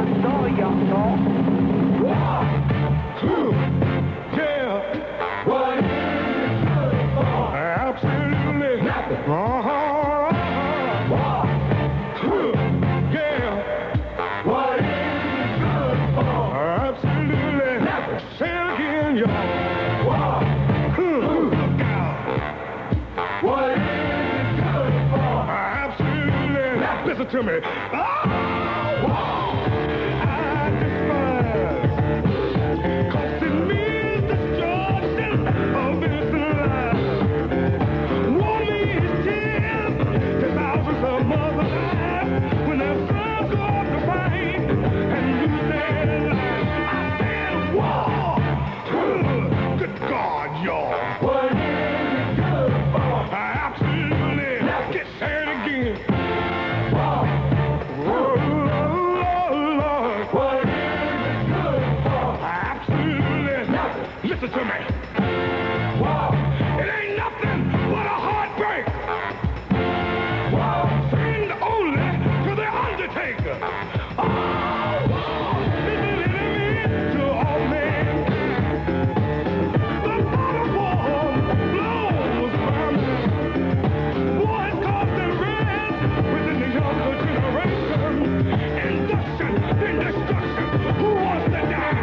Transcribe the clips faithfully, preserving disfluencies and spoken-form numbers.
door, young dog. Yeah. What is it good for? Absolutely. Nothing. Uh-huh. Yeah. What is it good for? Absolutely. Nothing. Say it again, y'all. Look out. What is it good for? Absolutely. Nothing. Listen to me. Oh, I despise. Cause it means destruction of innocent lives. Only his tears to thousands of mothers' lives when their sons go off to fight and lose their lives. I said, war! Good God, y'all. What is it good for? Absolutely. Get said again. War! Oh, Lord. What is it good for? Absolutely. Nothing. Listen to me. Wow. It ain't nothing but a heartbreak. Wow. Sing only to the Undertaker. Oh, wow. To all mankind. The bottom war blows by me. Boys cause the rest within the younger generation. Induction, then destruction. Who wants to die?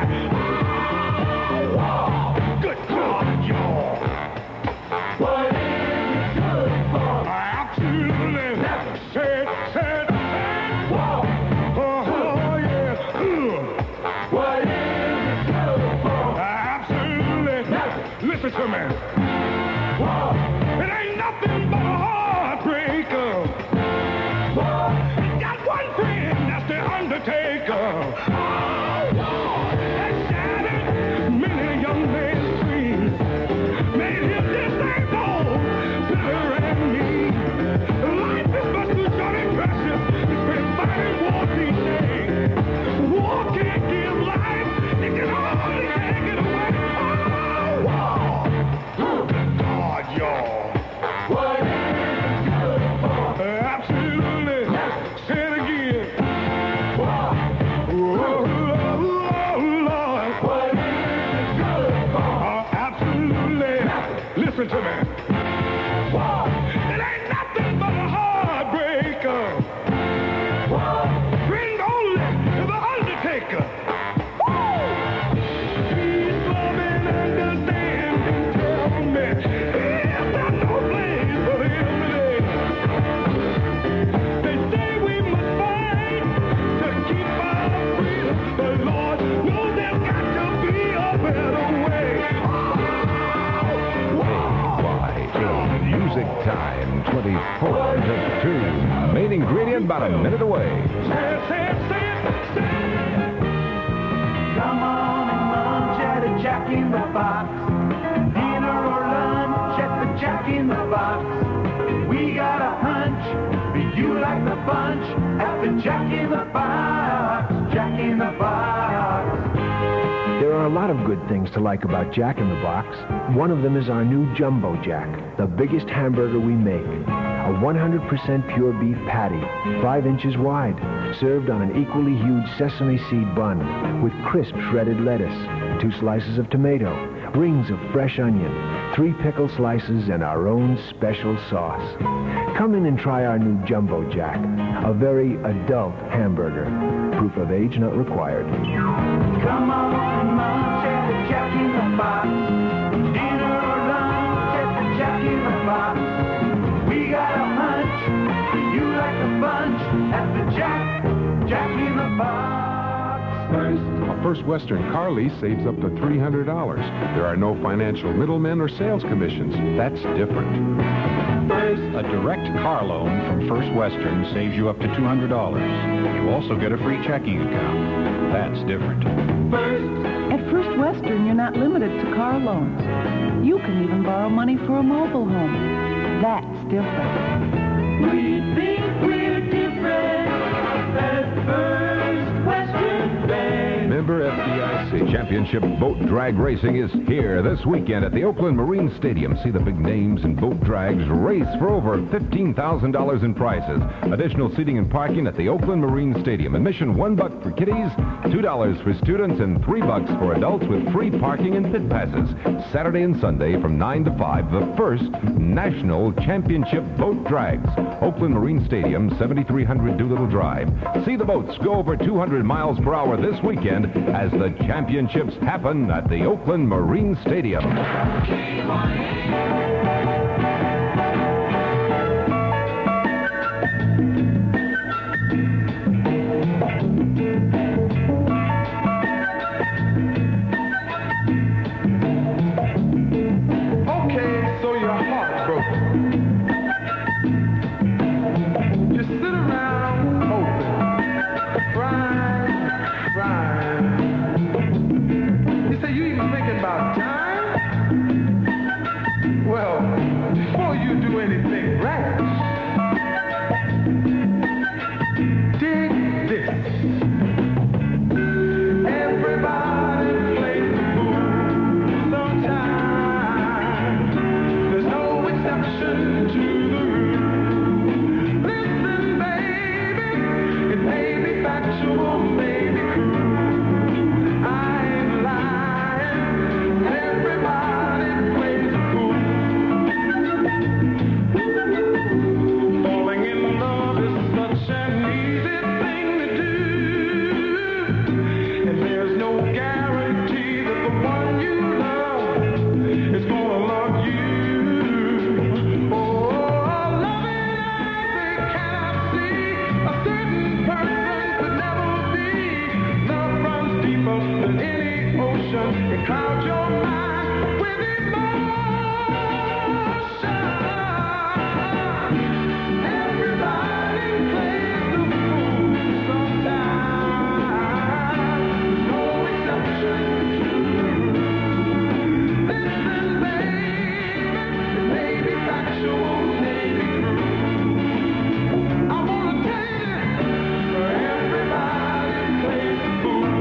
Oh, wow. Good God, y'all. What is it good for? Absolutely. Said, said, said. Wow. Oh, yeah. What is it good for? Absolutely. Listen to me. Wow. It ain't nothing but a heartbreaker. Wow. You got one friend, that's the Undertaker. Oh, wow. That shattered many young men's dreams. Made him disabled, bitter and mean. Life is but too short and precious. It's been fighting wars each day. War can't give life, it can only take it away. Oh, wow. Good God, y'all. What is it good for? Absolutely. Say it again. Wow. Oh, Lord. What is it good for? Absolutely. Listen to me. Wow. It ain't nothing but a heartbreaker. Wow. Bring only to the Undertaker. Woo! Peace, love, and understanding. Tell me, is there no place for him today? They say we must fight to keep our freedom. The Lord knows there's got to be a better way. Oh, wow. Music time, twenty-four to two. Main ingredient about a minute away. Say it, say it, say it, say it. Come on and lunch at a Jack in the Box. Dinner or lunch at the Jack in the Box. We got a hunch that you like the bunch at the Jack in the Box. Jack in the Box. There are a lot of good things to like about Jack in the Box. One of them is our new Jumbo Jack, the biggest hamburger we make. A one hundred percent pure beef patty, five inches wide, served on an equally huge sesame seed bun with crisp shredded lettuce, two slices of tomato, rings of fresh onion, three pickle slices, and our own special sauce. Come in and try our new Jumbo Jack, a very adult hamburger. Proof of age not required. Come on and lunch at the Jack in the Box. Dinner or lunch at the Jack in the Box. We got a hunch that you like the bunch at the Jack, Jack in the Box. First. A First Western car lease saves up to three hundred dollars. There are no financial middlemen or sales commissions. That's different. First. A direct car loan from First Western saves you up to two hundred dollars. You also get a free checking account. That's different. First. At First Western, you're not limited to car loans. You can even borrow money for a mobile home. That's different. We think we're different at First Western Bank. Member F D I C. Championship boat drag racing is here this weekend at the Oakland Marine Stadium. See the big names in boat drags race for over fifteen thousand dollars in prizes. Additional seating and parking at the Oakland Marine Stadium. Admission one buck for kiddies, two dollars for students, and three bucks for adults with free parking and pit passes. Saturday and Sunday from nine to five, the first National Championship Boat Drags. Oakland Marine Stadium, seventy-three hundred Doolittle Drive. See the boats go over two hundred miles per hour this weekend as the championships happen at the Oakland Marine Stadium. Okay, so you're heartbroken. You sit around hoping, crying, crying. You say you even thinking about time? Well, before you do anything rash, dig this. Everybody plays the fool sometimes. There's no exception to the rule. Listen, baby, it may be factual, maybe cruel. I ain't lying. Everybody plays the fool. Falling in love is such an easy thing to do, and there's no guarantee that the one you love is gonna love you. Oh, loving eyes, they cannot see. A certain person could never be. Love runs deeper than any ocean. It clouds your mind with emotion. Everybody plays the fool sometimes. No exception to the rule. Listen, baby, it may be factual, maybe true. I wanna tell you, everybody plays the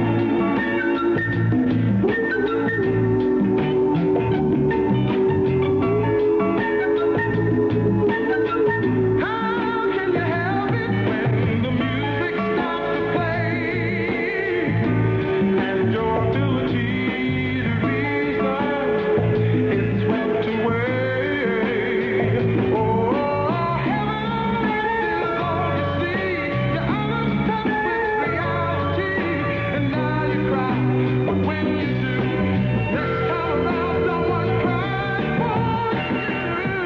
How can you help it when the music stops to play and your ability to reason is swept away? Oh, heaven is all you see. You're out of touch with reality, and now you cry. But when you do, next time around, someone cries for you.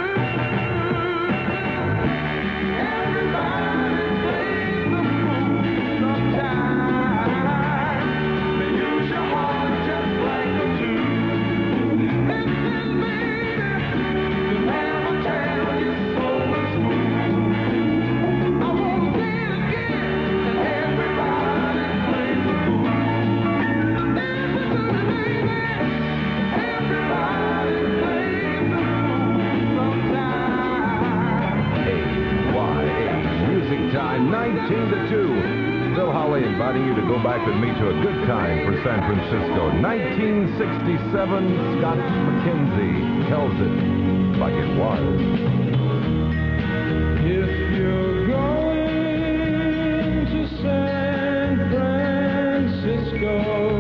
Everybody plays the fool sometimes. They use your heart just like a tool. Listen, baby, they'll never tell you so is smooth. I wanna say it again, and everybody plays the fool. Listen to me, baby, everybody plays the fool sometimes. A Y A Music Time, nineteen to two. Phil Holly inviting you to go back with me to a good time for San Francisco. nineteen sixty-seven, Scott McKenzie tells it like it was. If you're going to San Francisco,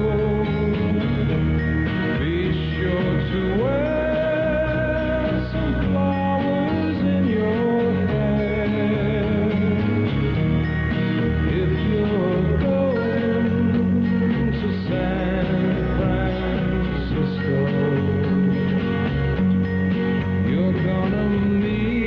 be sure to wear some flowers in your hair. If you're going to San Francisco, you're gonna meet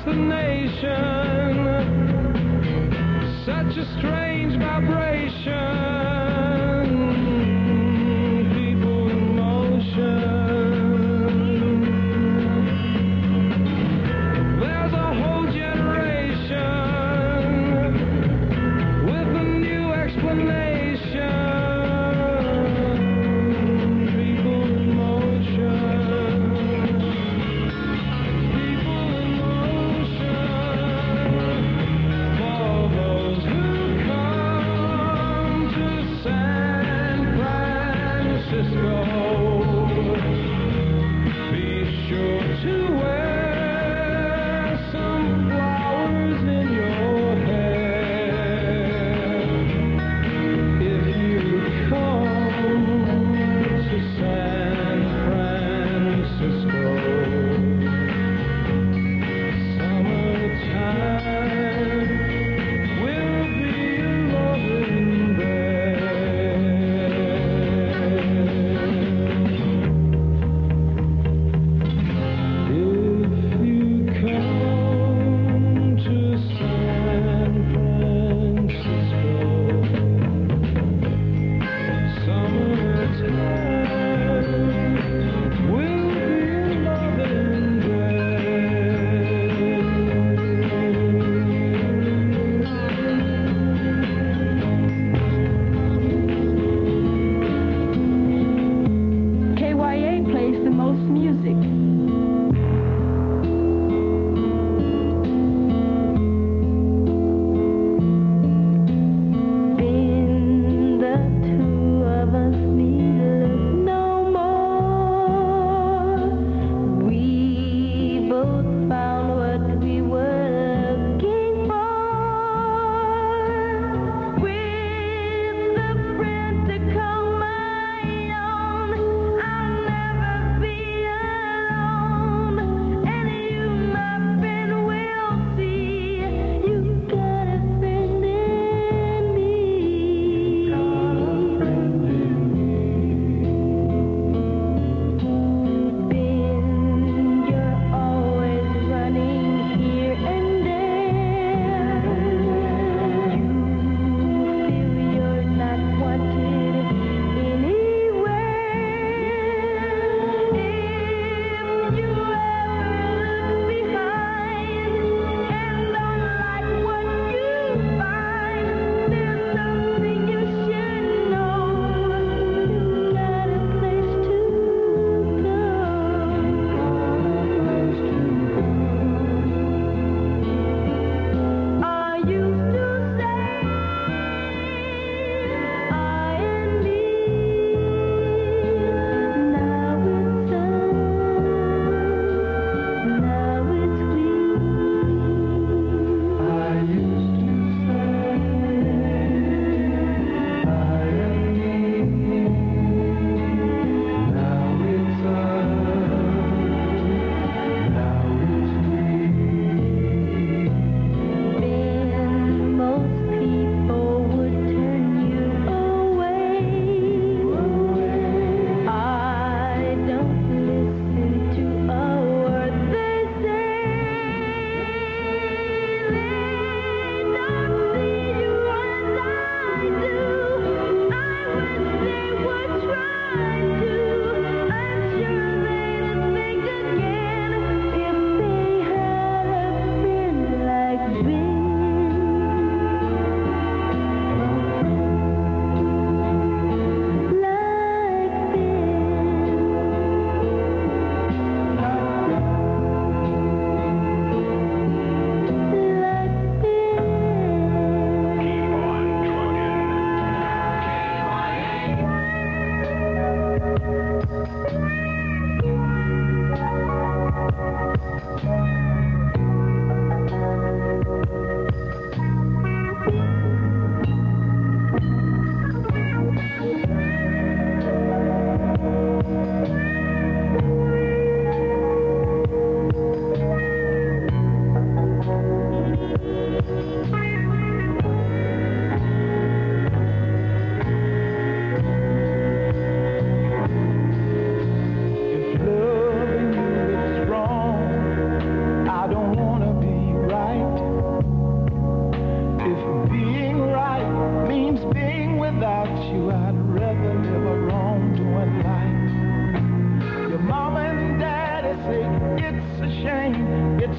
the nation. Such a strange vibration. People in motion. There's a whole generation with a new explanation. People in motion. People in motion. For those who come to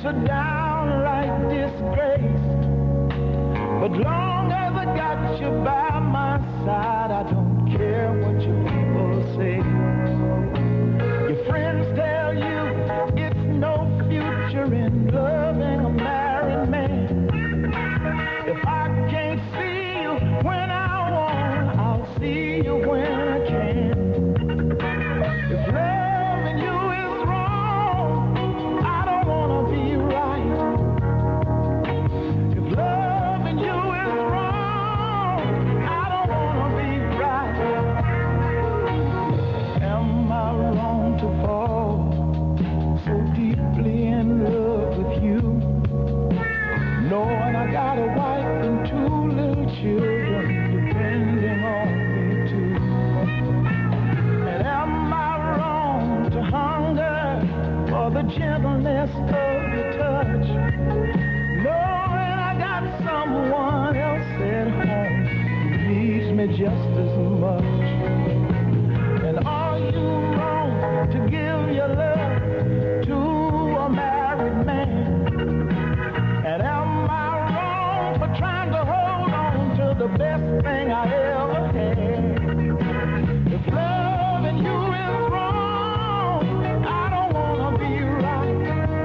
a downright disgrace. But long as I got you by my side, I don't care what your people say. Your friends tell you it's no future in loving a married man. If I can't see you when I want, I'll see you when I can. If loving you is wrong, I don't want to be right. If loving you is wrong, I don't want to be right. Am I wrong to fall so deeply in love with you, knowing I got a wife and two little children depending on me too? And am I wrong to hunger for the gentleness of your touch, knowing I got someone else at home who needs me just as much? And are you wrong to give your love to a married man? And am I wrong for trying to hold on to the best thing I ever had? If loving you is wrong, I don't want to be right.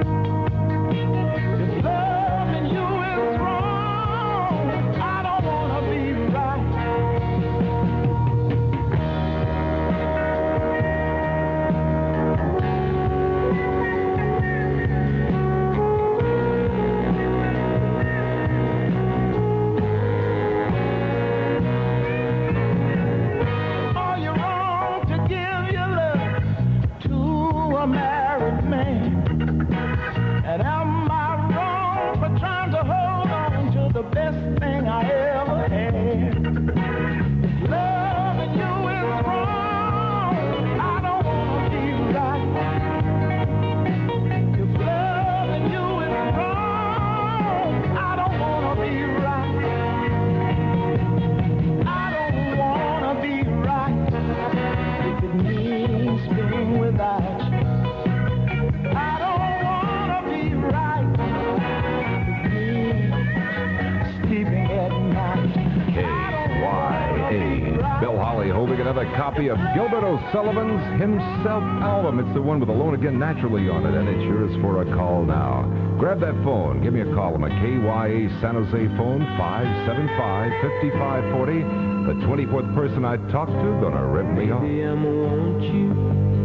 If loving you is wrong, I don't want to be right. Are you wrong to give your love to a married man? And am I wrong for trying to hold on to the best thing I ever had? If loving you is wrong, I don't want to be right. If loving you is wrong, I don't want to be right. I don't want to be right if it means being without you. I don't want to be right if it means sleeping at night. K Y A. Bill Holly holding another copy of Gilbert O'Sullivan's Himself album. It's the one with Alone Again Naturally on it, and it sure is for a call now. Grab that phone. Give me a call on my K Y A San Jose phone, five seven five, five five four zero. The twenty-fourth person I talked to gonna rip me off. Baby, I'ma want you.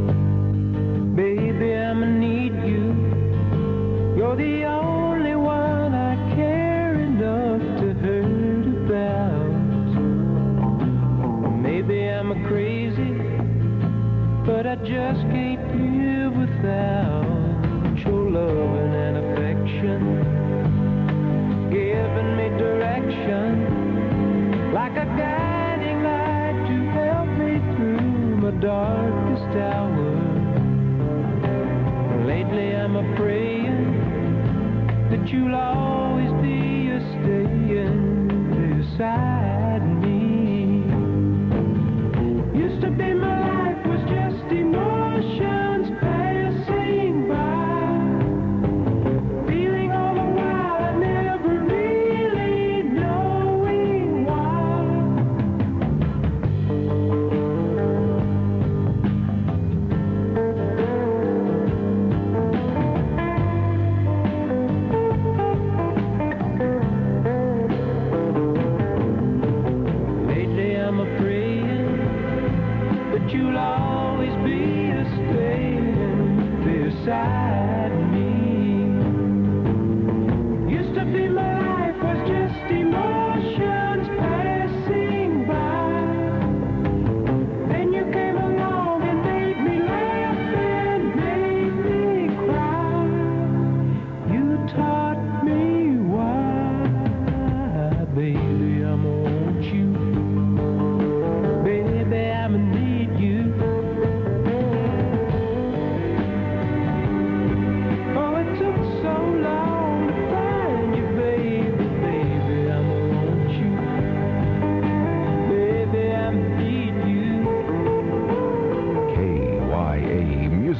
Baby, I'ma need you. You're the only one I care enough to hurt about. Maybe I'm a crazy, but I just can't live without your loving and affection, giving me direction, like a guiding light to help me through my darkest hour. Lately I'm a praying that you'll always be a staying beside me. Used to be my life was just emotions passing by, feeling all the while I never really knowing why. Lately I'm a praying that you'll always be a staying beside me. Used to be my life was just emotions passing by. Then you came along and made me laugh and made me cry. You taught me why, baby, I'ma want you. Baby, I'ma need you. Oh, it took so long to find you, baby, baby, I'ma want you. Baby, I'ma need you. K Y A Music Time.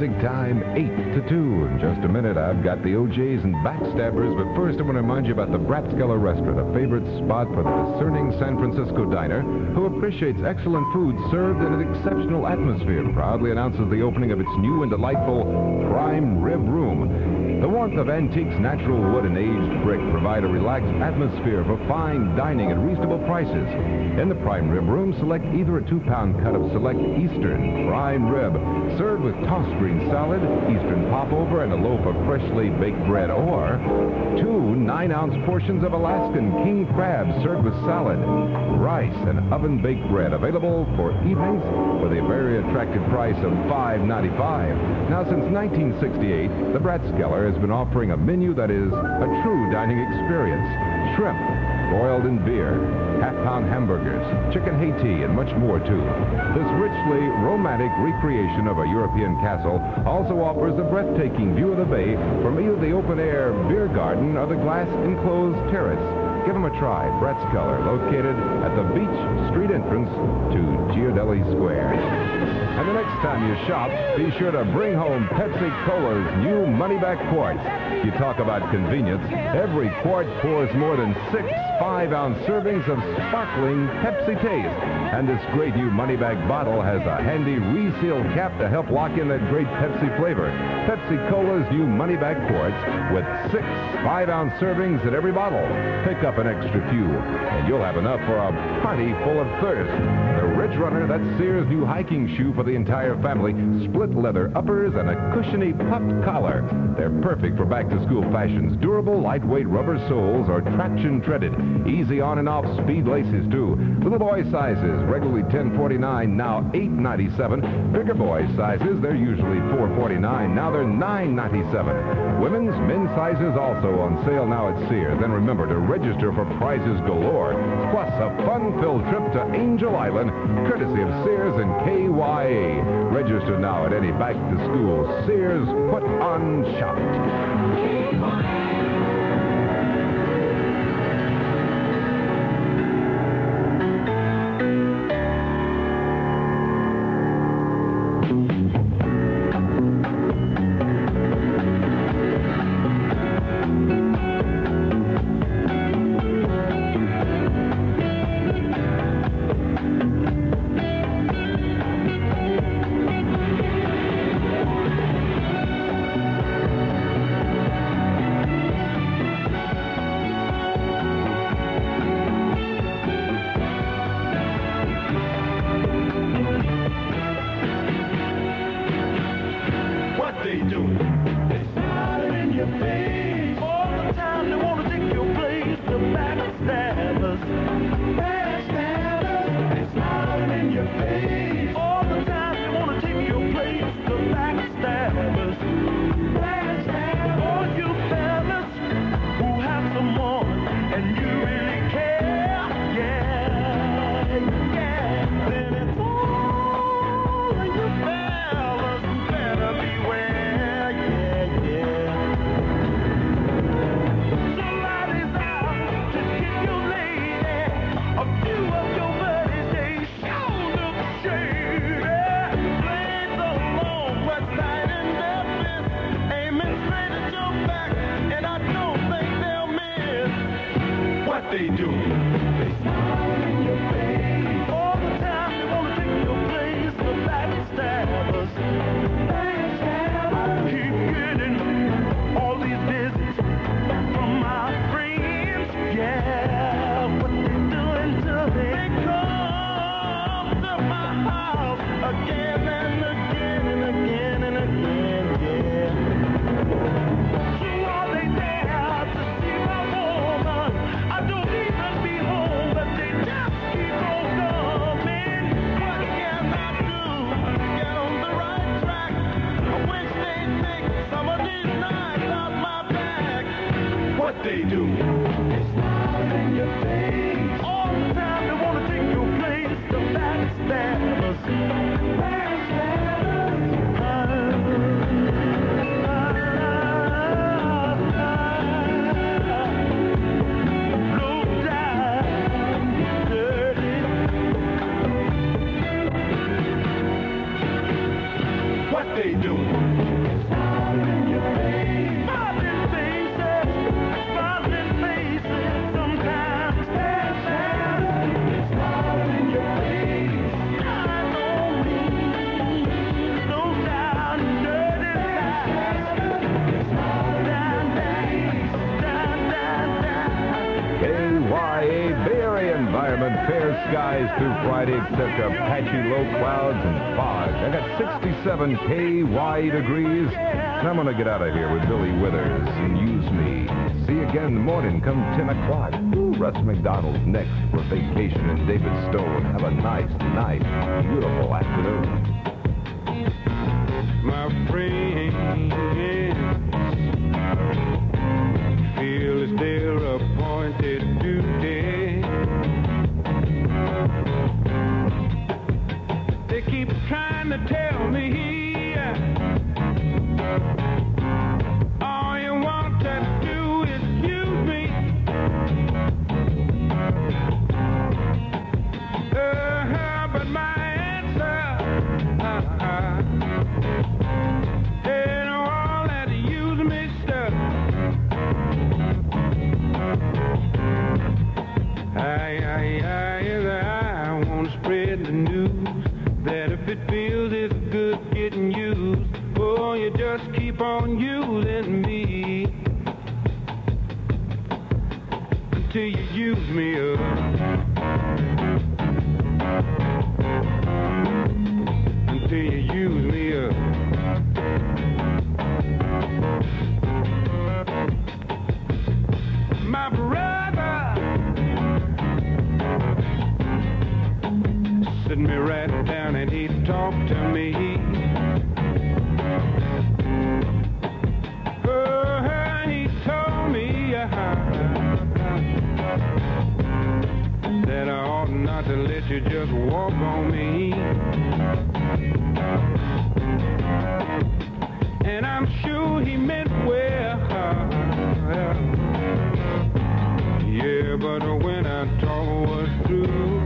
time eight to two. In just a minute, I've got the O Js and Backstabbers, but first I want to remind you about the Bratzkeller Restaurant, a favorite spot for the discerning San Francisco diner who appreciates excellent food served in an exceptional atmosphere. Proudly announces the opening of its new and delightful Prime Rib Room. The warmth of antiques, natural wood, and aged brick provide a relaxed atmosphere for fine dining at reasonable prices. In the Prime Rib Room, select either a two-pound cut of select Eastern prime rib, served with tossed green salad, Eastern popover, and a loaf of freshly baked bread, or two nine-ounce portions of Alaskan king crab served with salad, rice, and oven-baked bread, available for evenings for the very attractive price of five ninety-five. Now, since nineteen sixty-eight, the Bratzkeller has been offering a menu that is a true dining experience. Shrimp, boiled in beer, half-pound hamburgers, chicken Haiti, and much more, too. This richly romantic recreation of a European castle also offers a breathtaking view of the bay from either the open-air beer garden or the glass-enclosed terrace. Give them a try. Bratzkeller, located at the Beach Street entrance to Giardelli Square. And the next time you shop, be sure to bring home Pepsi Cola's new money-back quarts. You talk about convenience. Every quart pours more than six five-ounce servings of sparkling Pepsi taste. And this great new money-back bottle has a handy resealed cap to help lock in that great Pepsi flavor. Pepsi Cola's new money-back quarts with six five-ounce servings in every bottle. Pick up an extra few, and you'll have enough for a party full of thirst. The Ridge Runner, that's Sears' new hiking shoe for the entire family. Split leather uppers and a cushiony puffed collar. They're perfect for back-to-school fashions. Durable, lightweight rubber soles or traction-treaded. Easy on and off speed laces, too. Little boy sizes, regularly ten forty-nine, now eight ninety-seven. Bigger boy sizes, they're usually four forty-nine, now they're nine ninety-seven. Women's, men's sizes also on sale now at Sears. And remember to register for prizes galore, plus a fun-filled trip to Angel Island, courtesy of Sears and K Y A. Register now at any back-to-school Sears put-on shop. They do. They smile in your face. All the time they want to take your place. The backstabbers. Backstabbers. Keep getting all these visits from my friends. Yeah, what they doing to me? They come to my house again and again and again and again. Yeah. So are they there to see my woman? I don't even be home, but they just keep on coming. What can I do to get on the right track? I wish they'd take some of these knives out my back. What they do? They smile in your face. All the time they want to take your place. The backstabbers. Backstabbers. Low down, dirty. What they do? fair skies through Friday except a patchy low clouds and fog. I got sixty-seven K Y degrees, and I'm going to get out of here with Billy Withers and Use Me. See you again in the morning come ten o'clock. Russ McDonald's next for Vacation in David Stone. Have a nice, nice, beautiful afternoon. My friend, feel it's their appointed duty. They keep trying to tell me all you want to do is use me. Uh, but my answer, uh-uh. It feels it's good getting used. Oh, you just keep on using me until you use me up. Until you use me up. My brother sit me right down and he talk to me. Oh, he told me uh, that I ought not to let you just walk on me. And I'm sure he meant well. Yeah, but when I talk was through,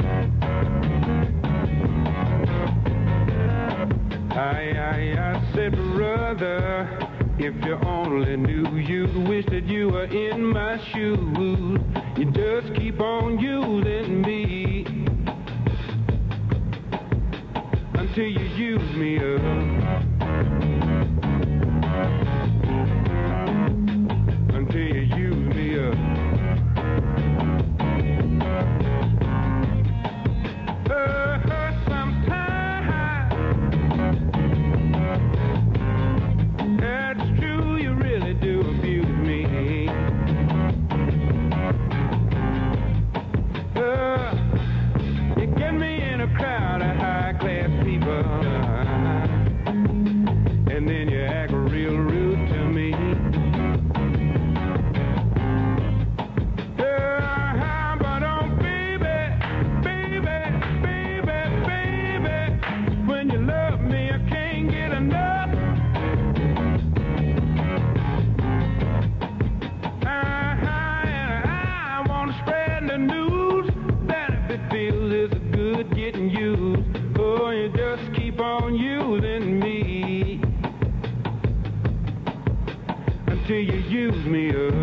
I, I, I said, brother, if you only knew, you'd wish that you were in my shoes. You just keep on using me until you use me up. Until you use me up. Until you use me up.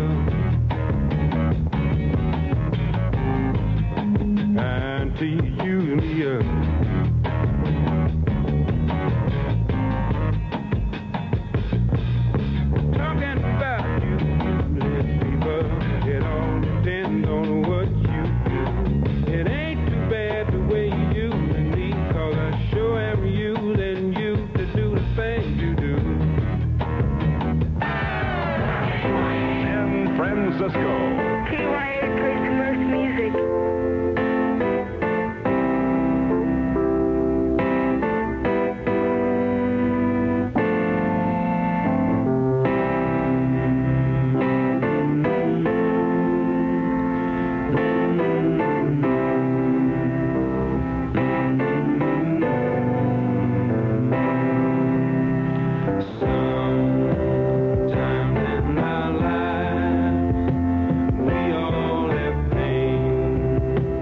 Until you use me up. Talking about you, useless people, it all depends on what you do. It ain't too bad the way you use me, cause I sure am using you to do the things you do. Francisco. K Y A plays the most music. Sometimes in our lives, we all have pain.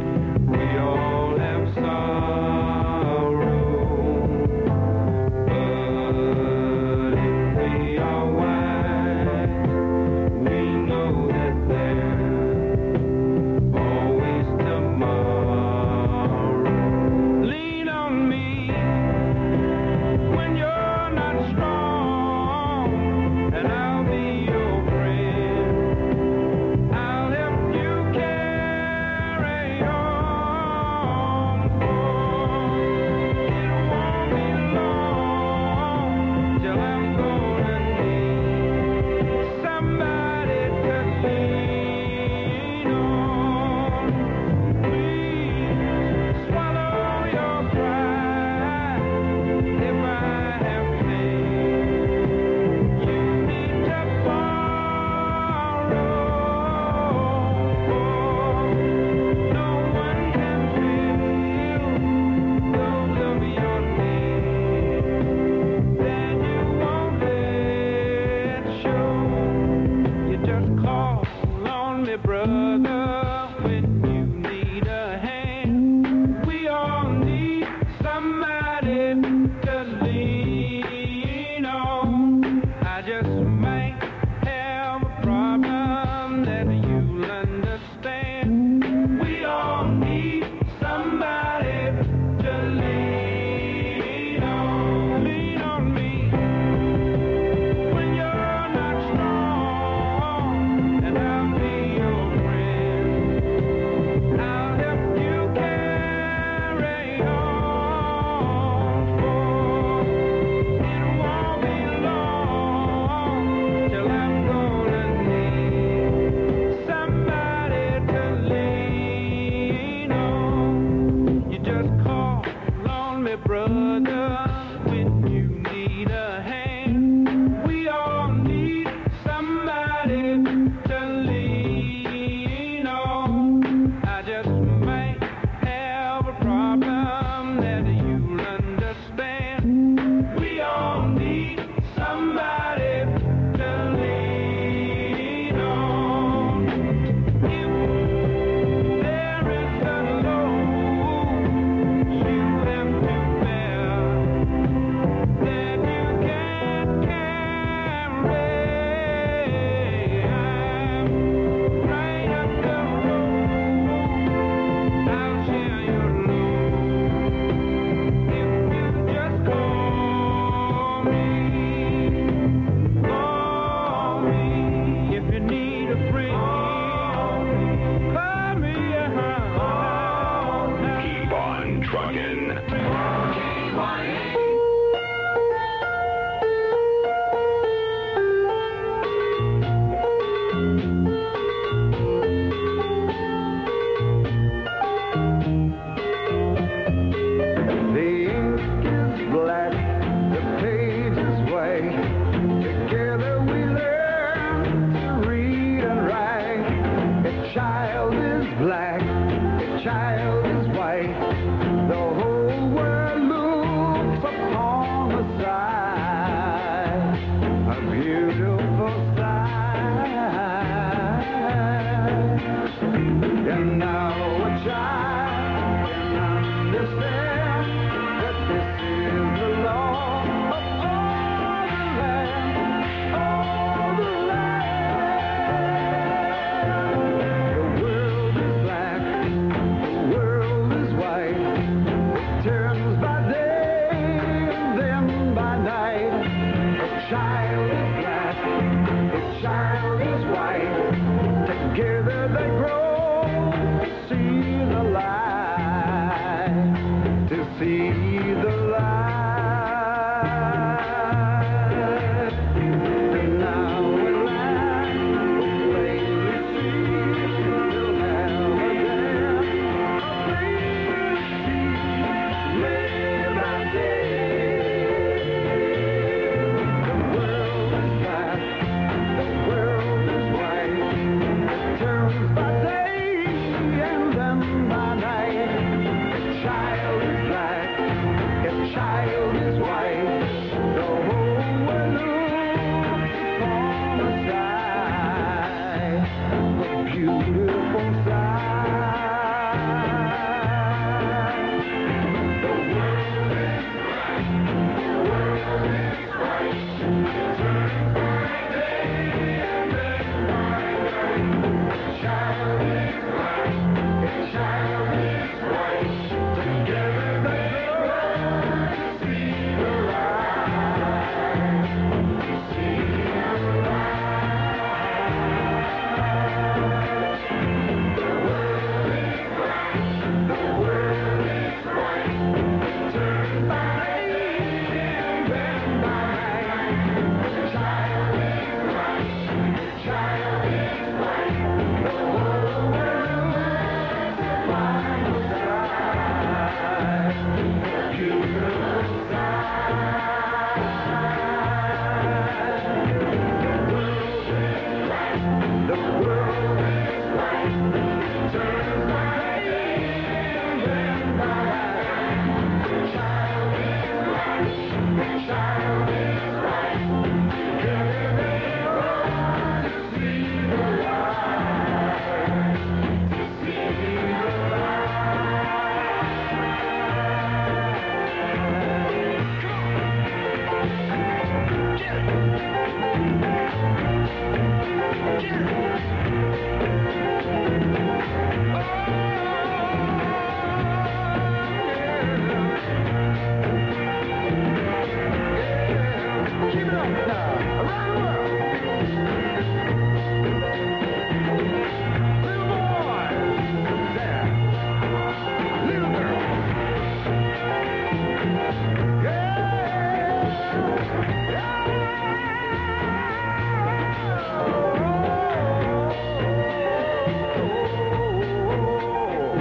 on me, brother, when you need a hand. We all need somebody to lean on. I just might have a problem that you'll understand. We all need somebody to lean on. Lean on me when you're not strong, and I'll be your friend. I'll help you carry on, for it won't be long till I'm gonna need somebody to lean on. You just call on me, brother, when you need a hand. We all need somebody to lean on. I just might have a problem that you'll understand. We all need somebody to lean on. If there is a load you have to bear that you can't carry, I'm right up the road. I'll share your load if you just call me. Call me if you need a friend. Call me, uh-huh. Keep on trucking. The ink is black, the page is white. Together we learn to read and write. A child is black, a child is white. The whole world looks upon the sight. A beautiful sight. And now a child can understand that this is the law of all the land, all the land. The world is black, the world is white. It turns by day and then by night. A child is black, a child is white. Together they grow to see the light, to see the light. And now in land of plainly see, we'll have a dance of liberty, liberty. The world is black, the world is white. It turns by day and then by night. A child is black, a child is white. The whole world looks upon the side, a beautiful sight. The world is black, the world is white. It turns by day and then by night. A child is black, a child is white. Together they grow to see the light, to see the light.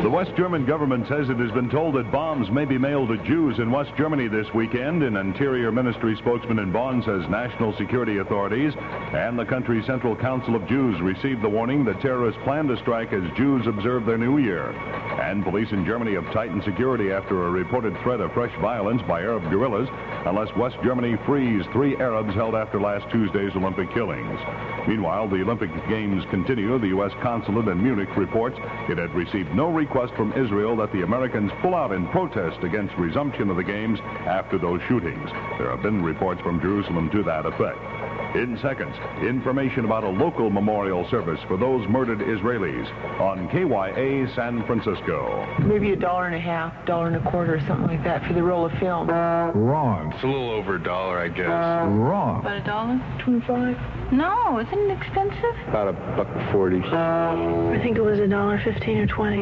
The West German government says it has been told that bombs may be mailed to Jews in West Germany this weekend. An Interior Ministry spokesman in Bonn says national security authorities and the country's Central Council of Jews received the warning that terrorists plan to strike as Jews observe their new year. And police in Germany have tightened security after a reported threat of fresh violence by Arab guerrillas unless West Germany frees three Arabs held after last Tuesday's Olympic killings. Meanwhile, the Olympic Games continue. The U S consulate in Munich reports it had received no request from Israel that the Americans pull out in protest against resumption of the Games after those shootings. There have been reports from Jerusalem to that effect. In seconds, information about a local memorial service for those murdered Israelis on K Y A San Francisco. Maybe a dollar and a half, dollar and a quarter, or something like that for the roll of film. Wrong. It's a little over a dollar, I guess. Wrong. About a dollar? Twenty-five? No, isn't it expensive? About a buck forty. I think it was a dollar fifteen or twenty.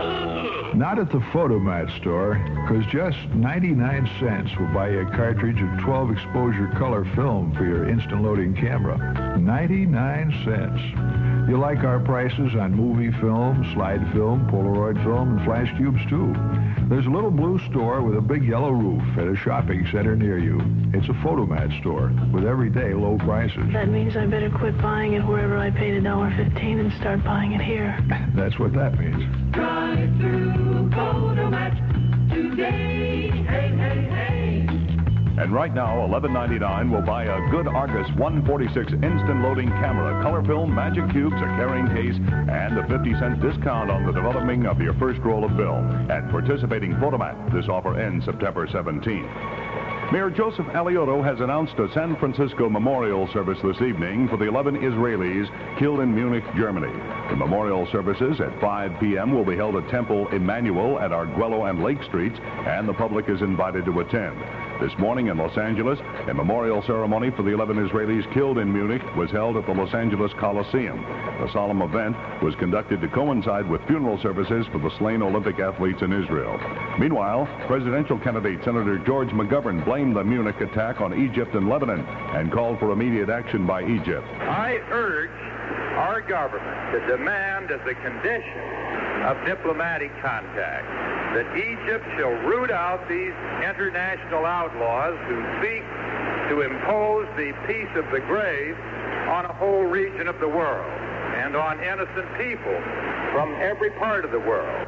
Not at the Photomat store, because just ninety-nine cents will buy you a cartridge of twelve exposure color film for your instant loading camera. ninety-nine cents. You like our prices on movie film, slide film, Polaroid film, and flash tubes too. There's a little blue store with a big yellow roof at a shopping center near you. It's a Photomat store with everyday low prices. That means I better quit buying it wherever I paid a dollar fifteen and start buying it here. That's what that means. Drive through Photomat today. Hey, hey, hey. And right now, eleven ninety-nine will buy a good Argus one forty-six instant loading camera, color film, magic cubes, a carrying case, and a fifty cent discount on the developing of your first roll of film. At participating Photomat, this offer ends September seventeenth. Mayor Joseph Alioto has announced a San Francisco memorial service this evening for the eleven Israelis killed in Munich, Germany. The memorial services at five p m will be held at Temple Emmanuel at Arguello and Lake Streets, and the public is invited to attend. This morning in Los Angeles, a memorial ceremony for the eleven Israelis killed in Munich was held at the Los Angeles Coliseum. The solemn event was conducted to coincide with funeral services for the slain Olympic athletes in Israel. Meanwhile, presidential candidate Senator George McGovern blamed the Munich attack on Egypt and Lebanon and called for immediate action by Egypt. I urge our government to demand as a condition of diplomatic contact that Egypt shall root out these international outlaws who seek to impose the peace of the grave on a whole region of the world and on innocent people from every part of the world.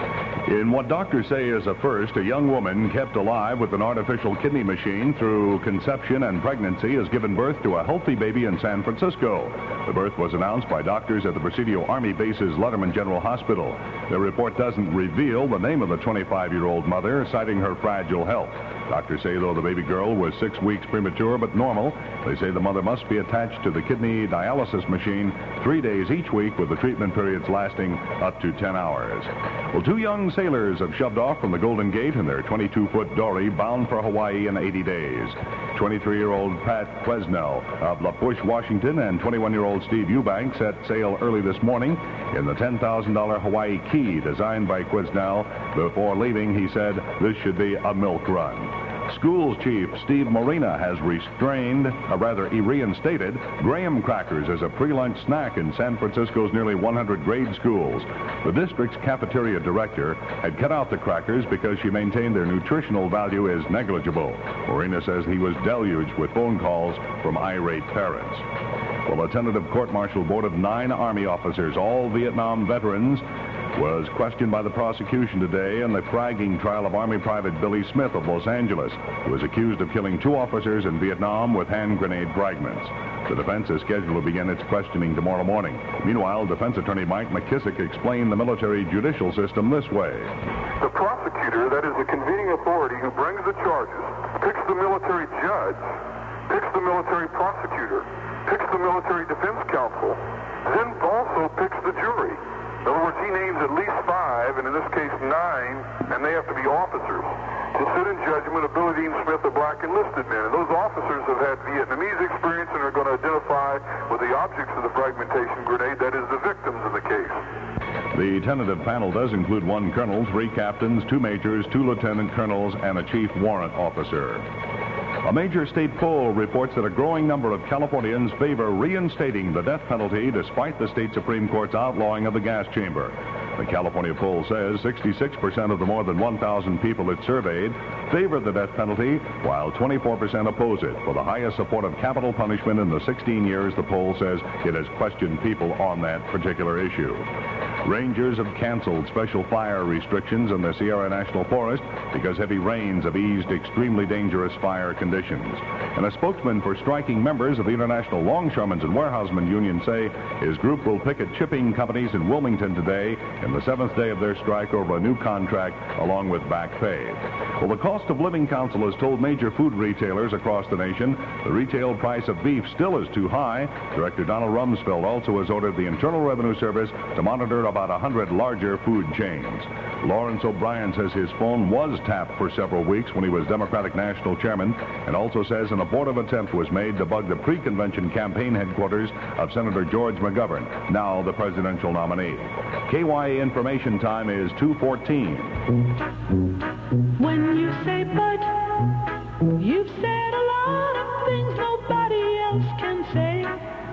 In what doctors say is a first, a young woman kept alive with an artificial kidney machine through conception and pregnancy has given birth to a healthy baby in San Francisco. The birth was announced by doctors at the Presidio Army Base's Letterman General Hospital. The report doesn't reveal the name of the twenty-five-year-old mother, citing her fragile health. Doctors say, though the baby girl was six weeks premature but normal, they say the mother must be attached to the kidney dialysis machine three days each week, with the treatment periods lasting up to ten hours. Well, two young sailors have shoved off from the Golden Gate in their twenty-two foot dory bound for Hawaii in eighty days. twenty-three-year-old Pat Quesnell of La Push, Washington, and twenty-one-year-old Steve Eubank set sail early this morning in the ten thousand dollar Hawaii Key designed by Quesnell. Before leaving, he said this should be a milk run. Schools chief Steve Marina has restrained, or rather reinstated, graham crackers as a pre-lunch snack in San Francisco's nearly one hundred grade schools. The district's cafeteria director had cut out the crackers because she maintained their nutritional value is negligible. Marina says he was deluged with phone calls from irate parents. Well, a tentative court-martial board of nine Army officers, all Vietnam veterans, was questioned by the prosecution today in the fragging trial of Army Private Billy Smith of Los Angeles, who was accused of killing two officers in Vietnam with hand grenade fragments. The defense is scheduled to begin its questioning tomorrow morning. Meanwhile, defense attorney Mike McKissick explained the military judicial system this way. The prosecutor, that is the convening authority who brings the charges, picks the military judge, picks the military prosecutor, picks the military defense counsel, then also picks the jury. In other words, he names at least five, and in this case nine, and they have to be officers, to sit in judgment of Billy Dean Smith, a black enlisted man. And those officers have had Vietnamese experience and are going to identify with the objects of the fragmentation grenade, that is, the victims in the case. The tentative panel does include one colonel, three captains, two majors, two lieutenant colonels, and a chief warrant officer. A major state poll reports that a growing number of Californians favor reinstating the death penalty despite the state Supreme Court's outlawing of the gas chamber. The California poll says sixty-six percent of the more than one thousand people it surveyed favor the death penalty, while twenty-four percent oppose it. For the highest support of capital punishment in the sixteen years, the poll says it has questioned people on that particular issue. Rangers have canceled special fire restrictions in the Sierra National Forest because heavy rains have eased extremely dangerous fire conditions. And a spokesman for striking members of the International Longshoremen's and Warehousemen Union say his group will picket shipping companies in Wilmington today in the seventh day of their strike over a new contract along with back pay. Well, the Cost of Living Council has told major food retailers across the nation the retail price of beef still is too high. Director Donald Rumsfeld also has ordered the Internal Revenue Service to monitor about one hundred larger food chains. Lawrence O'Brien says his phone was tapped for several weeks when he was Democratic National Chairman, and also says an abortive attempt was made to bug the pre-convention campaign headquarters of Senator George McGovern, now the presidential nominee. K Y A Information Time is two fourteen. When you say but, you've said a lot of things nobody else can say.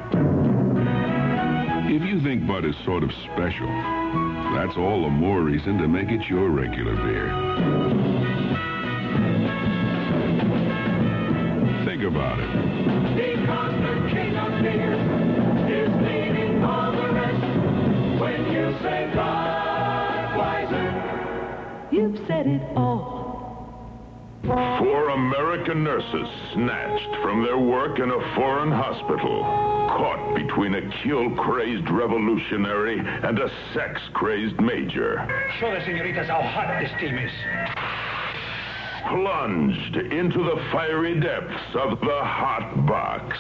If you think Bud is sort of special, that's all the more reason to make it your regular beer. Think about it. Because the king of beer is leading all the rest. When you say Budweiser, you've said it all. Four American nurses snatched from their work in a foreign hospital, caught between a kill-crazed revolutionary and a sex-crazed major. Show the senoritas how hot this team is. Plunged into the fiery depths of the Hot Box.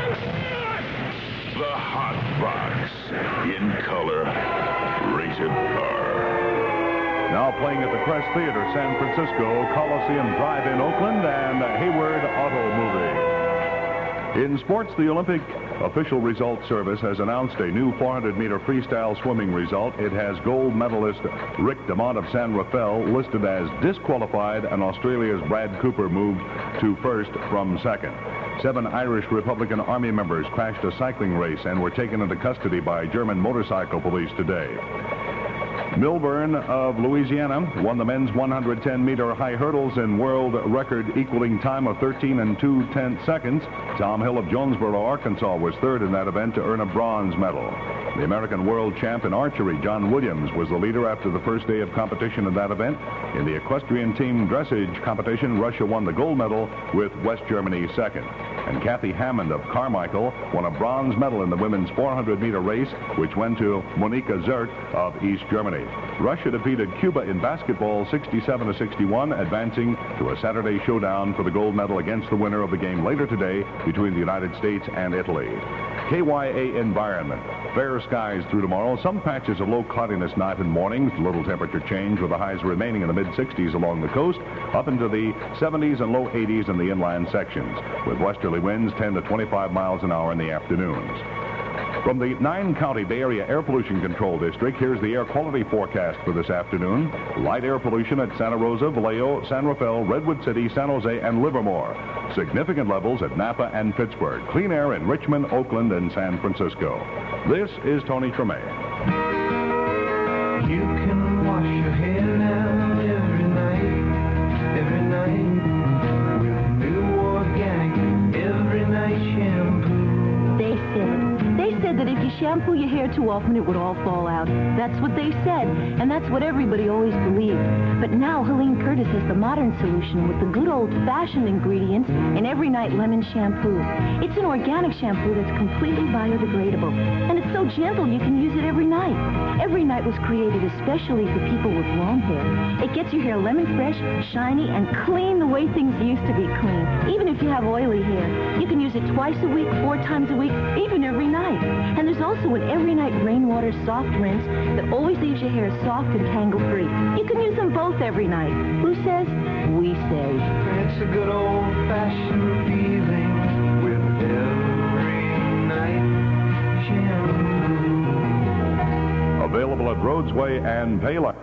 The Hot Box, in color, rated R. Now playing at the Crest Theater, San Francisco, Coliseum Drive-In, Oakland, and Hayward Auto Movie. In sports, the Olympic Official Results Service has announced a new four hundred meter freestyle swimming result. It has gold medalist Rick DeMont of San Rafael listed as disqualified, and Australia's Brad Cooper moved to first from second. Seven Irish Republican Army members crashed a cycling race and were taken into custody by German motorcycle police today. Milburn of Louisiana won the men's one hundred ten meter high hurdles in world record equaling time of thirteen and two tenths seconds. Tom Hill of Jonesboro, Arkansas was third in that event to earn a bronze medal. The American world champ in archery, John Williams, was the leader after the first day of competition in that event. In the equestrian team dressage competition, Russia won the gold medal with West Germany second. And Kathy Hammond of Carmichael won a bronze medal in the women's four hundred meter race, which went to Monika Zert of East Germany. Russia defeated Cuba in basketball sixty-seven to sixty-one, advancing to a Saturday showdown for the gold medal against the winner of the game later today between the United States and Italy. K Y A Environment. Fair skies through tomorrow. Some patches of low cloudiness night and mornings. Little temperature change with the highs remaining in the mid sixties along the coast, up into the seventies and low eighties in the inland sections, with westerly winds ten to twenty-five miles an hour in the afternoons. From the nine-county Bay Area Air Pollution Control District, here's the air quality forecast for this afternoon. Light air pollution at Santa Rosa, Vallejo, San Rafael, Redwood City, San Jose, and Livermore. Significant levels at Napa and Pittsburgh. Clean air in Richmond, Oakland, and San Francisco. This is Tony Tremaine. You can wash your hair now every night, every night, with new organic every night shampoo. They said, they said that if you shampoo your hair too often, it would all fall out. That's what they said, and that's what everybody always believed. But now Helene Curtis has the modern solution with the good old-fashioned ingredients in Every Night Lemon Shampoo. It's an organic shampoo that's completely biodegradable, and it's so gentle you can use it every night. Every Night was created especially for people with long hair. It gets your hair lemon fresh, shiny, and clean the way things used to be clean, even if you have oily hair. You can use it twice a week, four times a week, even every night. And there's also an Every Night Rainwater Soft Rinse that always leaves your hair soft and tangle-free. You can use them both every night. Who says? We say. It's a good old-fashioned feeling with Every Night shampoo. Available at Rhodesway and Payless.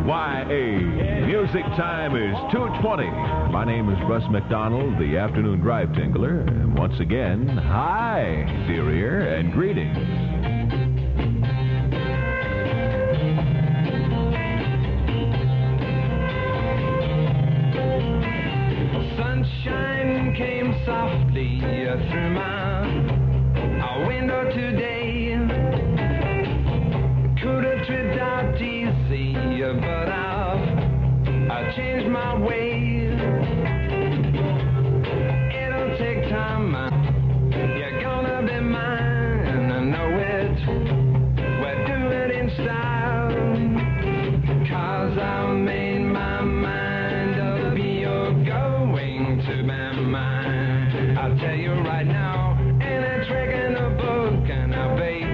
Y A. Music time is two twenty. My name is Russ McDonald, the afternoon drive tingler. And once again, hi, dear ear, and greetings. Sunshine came softly through my window today. Could have tripped out easy, but I've I changed my ways. It'll take time, you're gonna be mine. I know it, we're doing it in style. Cause I made my mind up, you're going to be mine. I'll tell you right now, ain't a trick in the book, and I baby.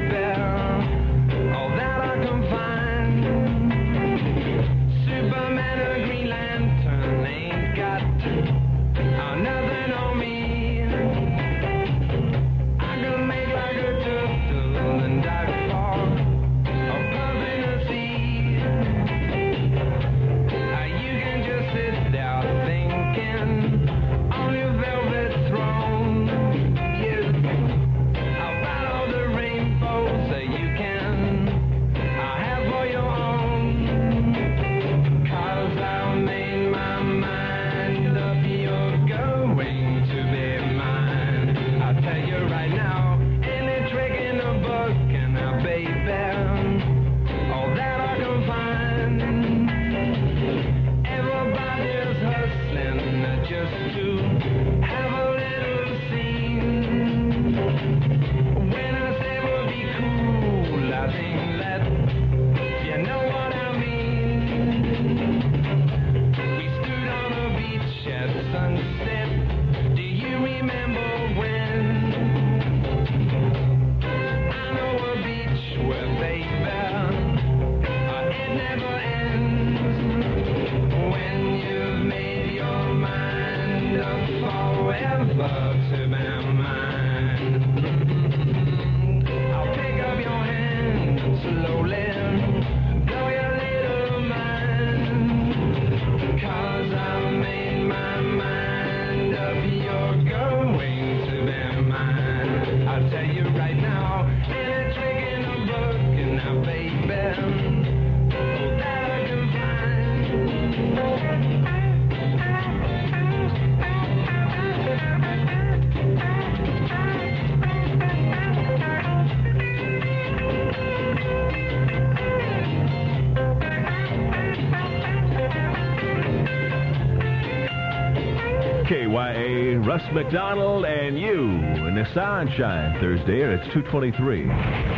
K Y A, Russ McDonald, and you in the Sunshine Thursday, and it's two twenty-three. You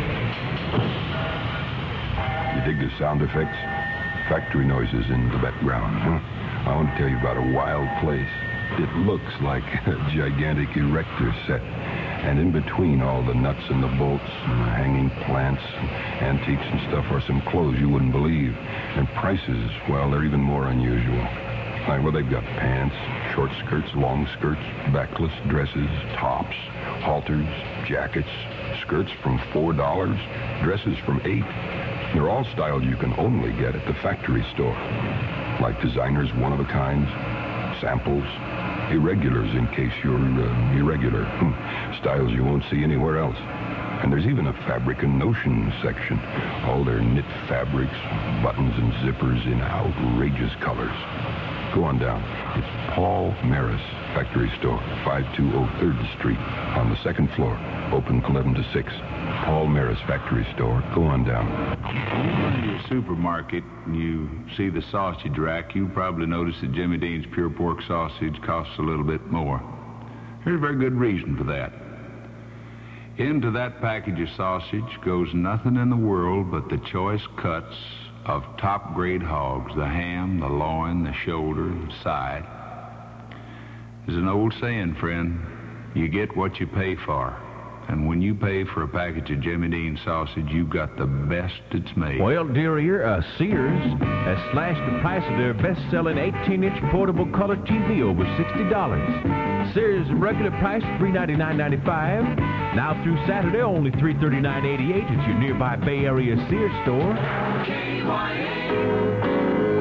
dig the sound effects? Factory noises in the background, huh? I want to tell you about a wild place. It looks like a gigantic erector set. And in between all the nuts and the bolts and the hanging plants and antiques and stuff are some clothes you wouldn't believe. And prices, well, they're even more unusual. Like, well, they've got pants, short skirts, long skirts, backless dresses, tops, halters, jackets, skirts from four dollars, dresses from eight. They're all styles you can only get at the factory store. Like designers, one-of-a-kinds, samples, irregulars in case you're uh, irregular. Styles you won't see anywhere else. And there's even a fabric and notion section. All their knit fabrics, buttons and zippers in outrageous colors. Go on down. It's Paul Maris Factory Store, five two zero third Street, on the second floor. Open eleven to six. Paul Maris Factory Store. Go on down. When you go to your supermarket and you see the sausage rack, you probably notice that Jimmy Dean's pure pork sausage costs a little bit more. There's a very good reason for that. Into that package of sausage goes nothing in the world but the choice cuts of top-grade hogs, the ham, the loin, the shoulder, the side. There's an old saying, friend, you get what you pay for. And when you pay for a package of Jimmy Dean sausage, you've got the best it's made. Well, dear ear, uh, Sears has slashed the price of their best-selling eighteen inch portable color T V over sixty dollars. Sears' regular price, three ninety-nine ninety-five. Now through Saturday, only three thirty-nine eighty-eight at your nearby Bay Area Sears store. K Y A.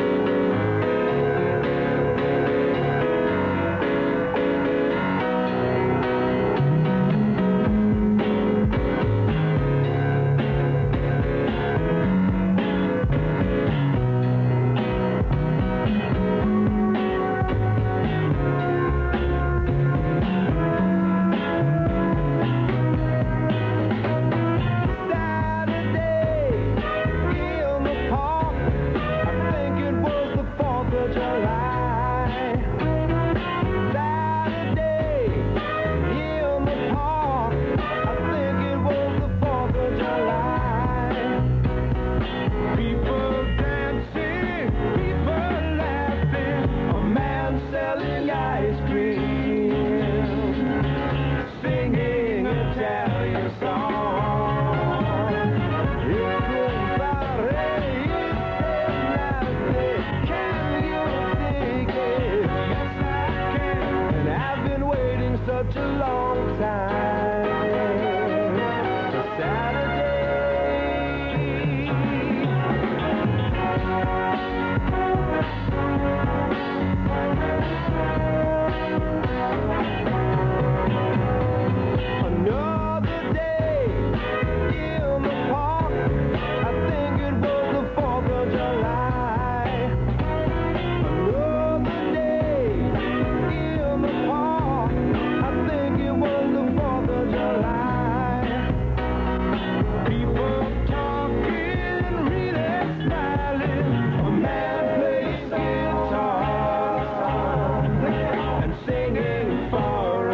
such a long time. Saturday. Another day in the park. I think it was the fourth of July. Another day in the park. I think it was the fourth of July. People talking, really smiling. A man plays guitar and singing for a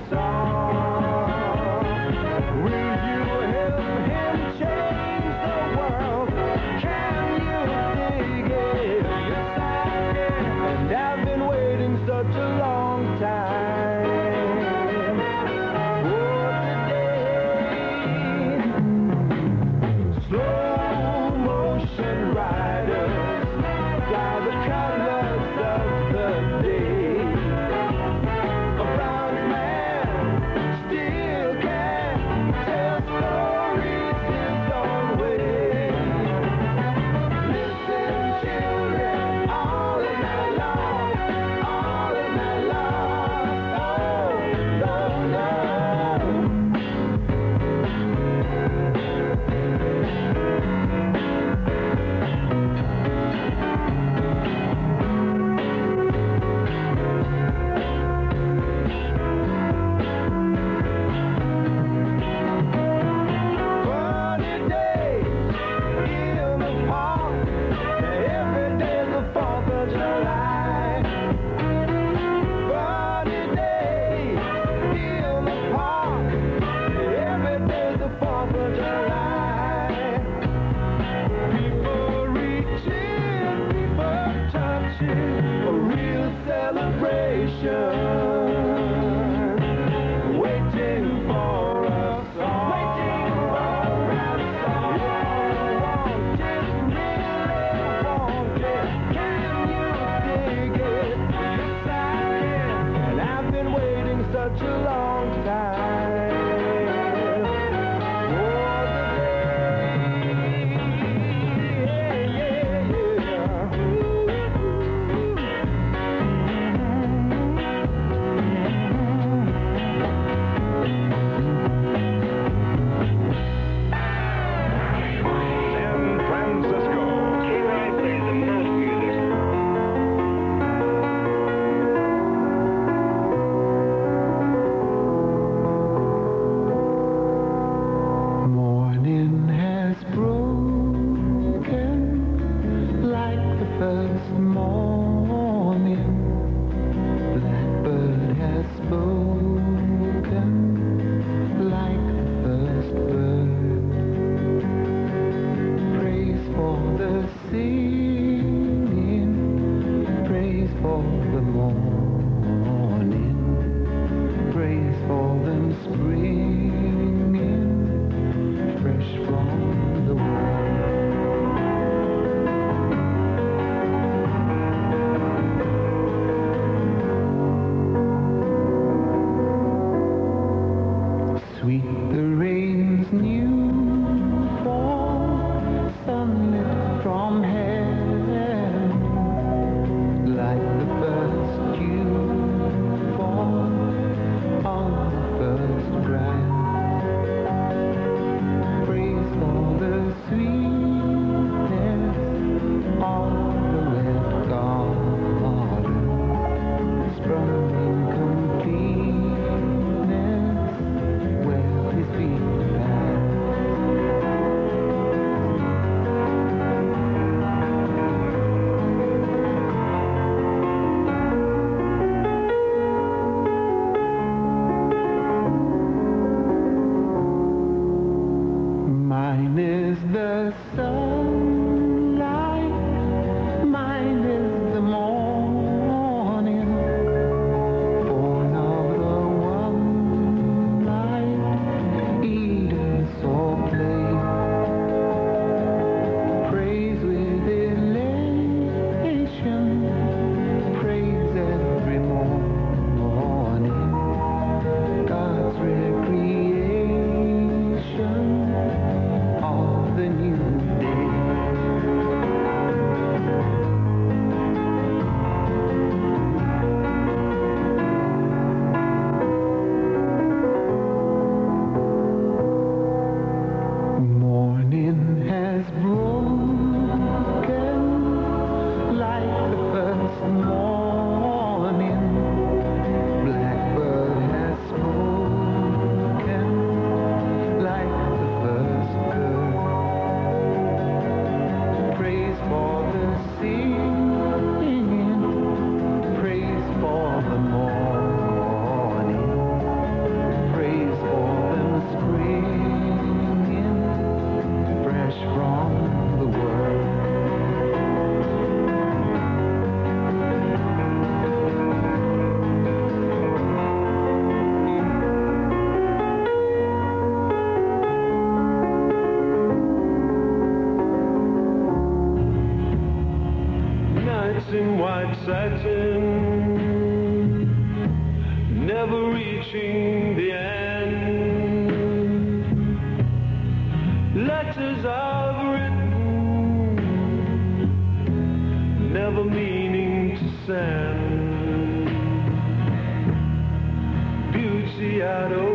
song. Will you help him change the world? Can you dig it? Yes, I can. And I've been waiting such a long time for today. Slow motion riders fly the colors of the day. A brown man still can tell stories his own way. Listen, children, all of night long, all of night long. Oh, no, no. Funny day in the park. Every day's the fourth of July. Funny day in the park. Every day's the fourth of July. People reaching, people touching, a real celebration. Waiting for a song. Waiting for a song. If you want it, really want it, can you dig it? Yes, I can. And I've been waiting such a long time for the day. Yeah, yeah, yeah. San Francisco. Here I play the most music. Morning has broken like the first morning. Blackbird has spoken like the first bird. Praise for the singing, praise for the morning, praise for them springing fresh from the wall. Sweet the rain's new fall, sunlit from heaven, like the first dew Notes in white satin, never reaching the end. Letters I've written, never meaning to send. Beauty I'd